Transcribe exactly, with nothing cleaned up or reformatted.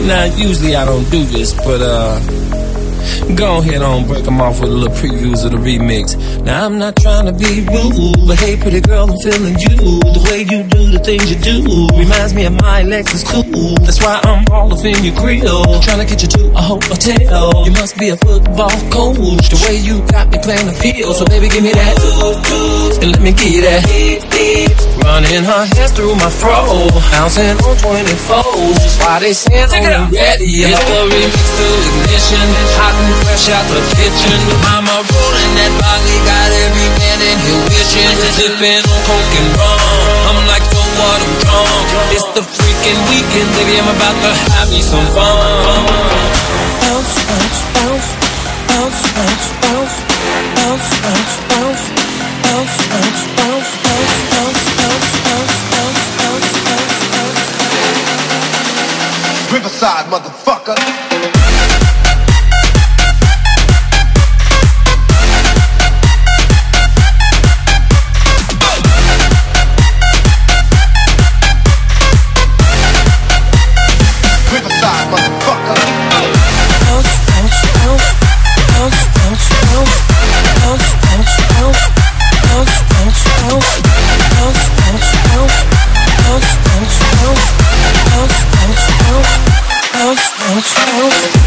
Now, usually I don't do this, but uh, go ahead on, break them off with a little previews of the remix. Now, I'm not trying to be rude, but hey, pretty girl, I'm feeling you. The way you do the things you do reminds me of my Lexus cool. That's why I'm all up in your grill, trying to get you to a hotel. You must be a football coach, the way you got me playing the field. So baby, give me that, and let me give you that. Running her hands through my fro, bouncing on twenty-fours. That's why they say on the radio. It's the remix to Ignition, hot and fresh out the kitchen. Mama rolling that body, got every man in here wishing. Sipping on coke and rum, I'm like, so what, I'm drunk. It's the freaking weekend, baby, I'm about to have me some fun. Bounce, bounce, bounce, bounce, bounce, bounce, bounce, bounce, bounce, bounce, bounce, bounce, bounce, bounce, bounce, bounce, bounce, bounce, bounce. Riverside, motherfucker. Bounce, bounce, bounce, bounce, bounce, bounce.